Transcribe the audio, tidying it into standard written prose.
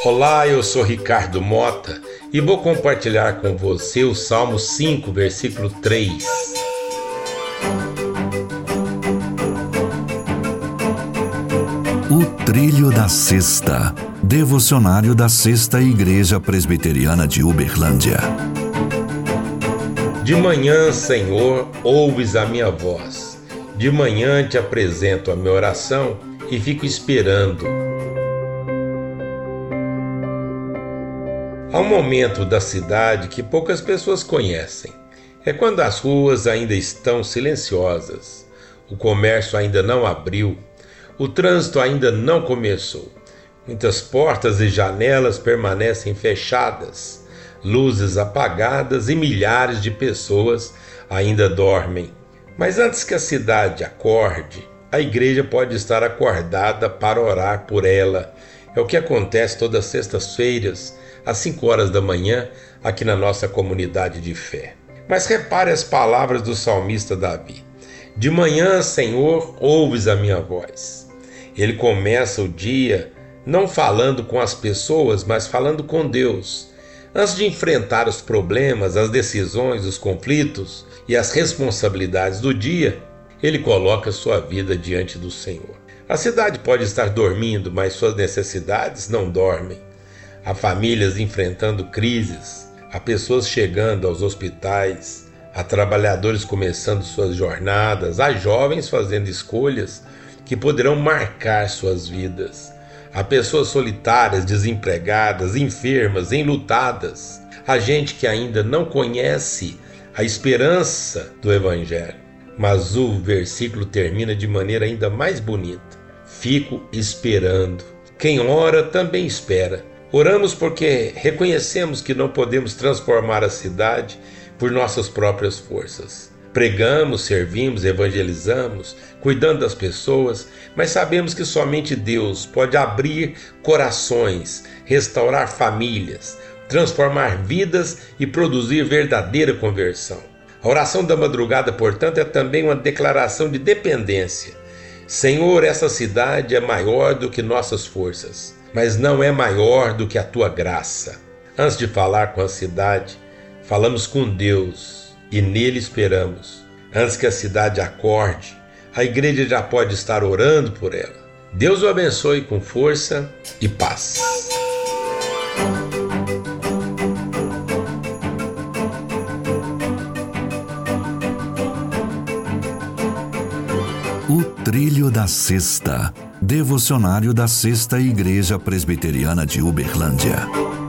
Olá, eu sou Ricardo Mota e vou compartilhar com você o Salmo 5, versículo 3. O Trilho da Sexta, devocionário da Sexta Igreja Presbiteriana de Uberlândia. De manhã, Senhor, ouves a minha voz. De manhã te apresento a minha oração e fico esperando. Há um momento da cidade que poucas pessoas conhecem. É quando as ruas ainda estão silenciosas, o comércio ainda não abriu, o trânsito ainda não começou. Muitas portas e janelas permanecem fechadas, luzes apagadas e milhares de pessoas ainda dormem. Mas antes que a cidade acorde, a igreja pode estar acordada para orar por ela. É o que acontece todas as sextas-feiras, às 5 horas da manhã, aqui na nossa comunidade de fé. Mas repare as palavras do salmista Davi. De manhã, Senhor, ouves a minha voz. Ele começa o dia não falando com as pessoas, mas falando com Deus. Antes de enfrentar os problemas, as decisões, os conflitos e as responsabilidades do dia, ele coloca sua vida diante do Senhor. A cidade pode estar dormindo, mas suas necessidades não dormem. Há famílias enfrentando crises, há pessoas chegando aos hospitais, há trabalhadores começando suas jornadas, há jovens fazendo escolhas que poderão marcar suas vidas. Há pessoas solitárias, desempregadas, enfermas, enlutadas. Há gente que ainda não conhece a esperança do Evangelho. Mas o versículo termina de maneira ainda mais bonita. Fico esperando. Quem ora também espera. Oramos porque reconhecemos que não podemos transformar a cidade por nossas próprias forças. Pregamos, servimos, evangelizamos, cuidando das pessoas, mas sabemos que somente Deus pode abrir corações, restaurar famílias, transformar vidas e produzir verdadeira conversão. A oração da madrugada, portanto, é também uma declaração de dependência. Senhor, essa cidade é maior do que nossas forças, mas não é maior do que a tua graça. Antes de falar com a cidade, falamos com Deus e nele esperamos. Antes que a cidade acorde, a igreja já pode estar orando por ela. Deus o abençoe com força e paz. O Trilho da Sexta, devocionário da Sexta Igreja Presbiteriana de Uberlândia.